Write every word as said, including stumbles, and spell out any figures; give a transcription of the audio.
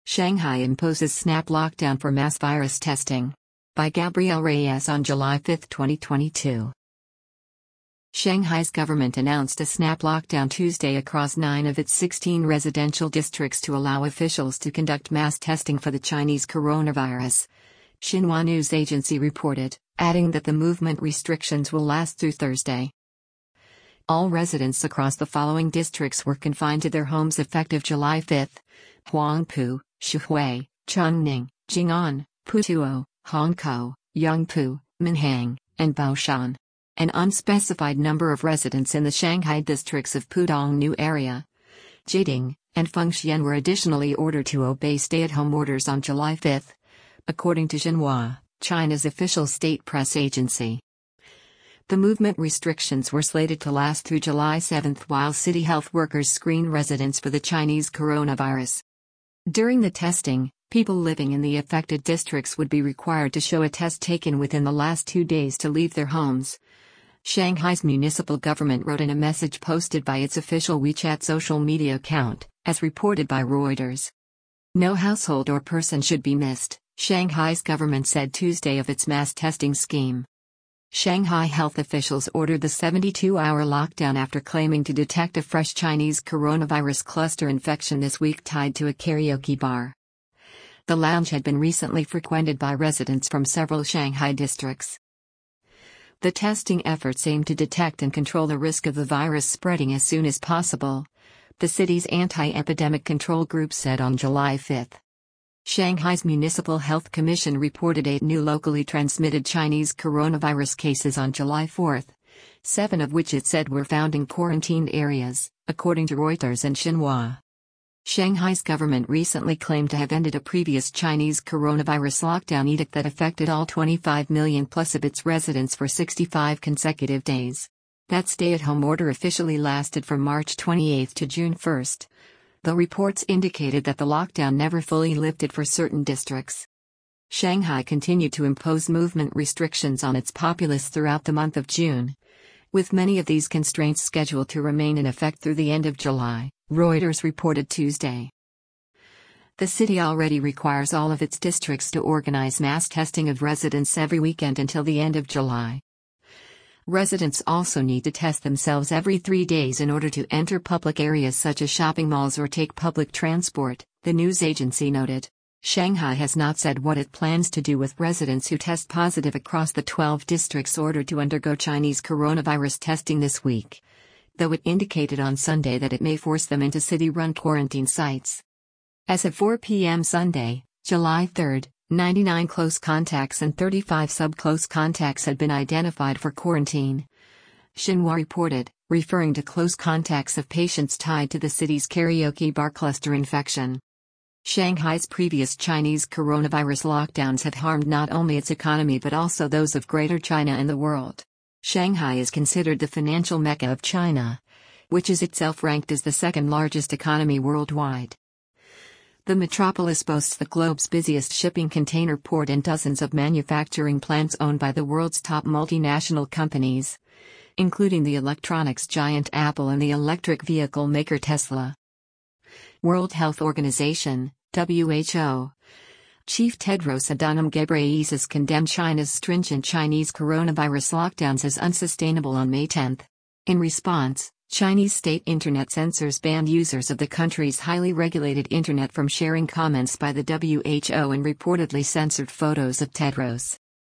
Shanghai imposes snap lockdown for mass virus testing. By Gabrielle Reyes on July fifth, twenty twenty-two. Shanghai's government announced a snap lockdown Tuesday across nine of its sixteen residential districts to allow officials to conduct mass testing for the Chinese coronavirus. Xinhua news agency reported, adding that the movement restrictions will last through Thursday. All residents across the following districts were confined to their homes effective July fifth: Huangpu, Xuhui, Chongning, Jing'an, Putuo, Hongkou, Yangpu, Minhang, and Baoshan. An unspecified number of residents in the Shanghai districts of Pudong New Area, Jiading, and Fengxian were additionally ordered to obey stay-at-home orders on July fifth, according to Xinhua, China's official state press agency. The movement restrictions were slated to last through July seventh while city health workers screen residents for the Chinese coronavirus. During the testing, people living in the affected districts would be required to show a test taken within the last two days to leave their homes. Shanghai's municipal government wrote in a message posted by its official WeChat social media account, as reported by Reuters. No household or person should be missed, Shanghai's government said Tuesday of its mass testing scheme. Shanghai health officials ordered the seventy-two hour lockdown after claiming to detect a fresh Chinese coronavirus cluster infection this week tied to a karaoke bar. The lounge had been recently frequented by residents from several Shanghai districts. The testing efforts aim to detect and control the risk of the virus spreading as soon as possible, the city's anti-epidemic control group said on July fifth. Shanghai's Municipal Health Commission reported eight new locally transmitted Chinese coronavirus cases on July fourth, seven of which it said were found in quarantined areas, according to Reuters and Xinhua. Shanghai's government recently claimed to have ended a previous Chinese coronavirus lockdown edict that affected all twenty-five million plus of its residents for sixty-five consecutive days. That stay-at-home order officially lasted from March twenty-eighth to June first, though reports indicated that the lockdown never fully lifted for certain districts. Shanghai continued to impose movement restrictions on its populace throughout the month of June, with many of these constraints scheduled to remain in effect through the end of July, Reuters reported Tuesday. The city already requires all of its districts to organize mass testing of residents every weekend until the end of July. Residents also need to test themselves every three days in order to enter public areas such as shopping malls or take public transport, the news agency noted. Shanghai has not said what it plans to do with residents who test positive across the twelve districts ordered to undergo Chinese coronavirus testing this week, though it indicated on Sunday that it may force them into city-run quarantine sites. As of four p m Sunday, July third, ninety-nine close contacts and thirty-five sub-close contacts had been identified for quarantine, Xinhua reported, referring to close contacts of patients tied to the city's karaoke bar cluster infection. Shanghai's previous Chinese coronavirus lockdowns have harmed not only its economy but also those of Greater China and the world. Shanghai is considered the financial mecca of China, which is itself ranked as the second largest economy worldwide. The metropolis boasts the globe's busiest shipping container port and dozens of manufacturing plants owned by the world's top multinational companies, including the electronics giant Apple and the electric vehicle maker Tesla. World Health Organization, W H O, Chief Tedros Adhanom Ghebreyesus condemned China's stringent Chinese coronavirus lockdowns as unsustainable on May tenth. In response, Chinese state internet censors banned users of the country's highly regulated internet from sharing comments by the W H O and reportedly censored photos of Tedros.